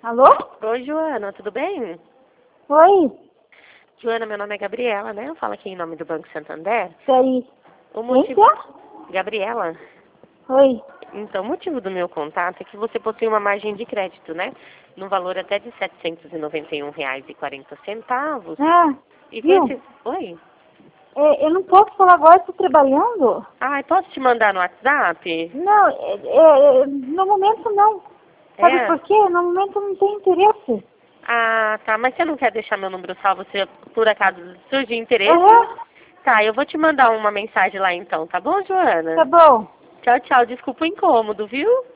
Alô? Oi, Joana, tudo bem? Oi? Joana, meu nome é Gabriela, né? Eu falo aqui em nome do Banco Santander. Peraí. O Quem que motivo... é? Gabriela? Oi. Então, o motivo do meu contato é que você possui uma margem de crédito, né? No valor até de R$ 791,40. Ah, E com viu? esse... Oi? Eu não posso falar agora, estou trabalhando. Ai, posso te mandar no WhatsApp? Não, no momento não. Sabe É? por quê? No momento não tenho interesse. Ah, tá. Mas você não quer deixar meu número salvo se por acaso surgir interesse? Aham, Tá, eu vou te mandar uma mensagem lá então, tá bom, tá Joana? bom. Tchau, tchau. Desculpa o incômodo, viu?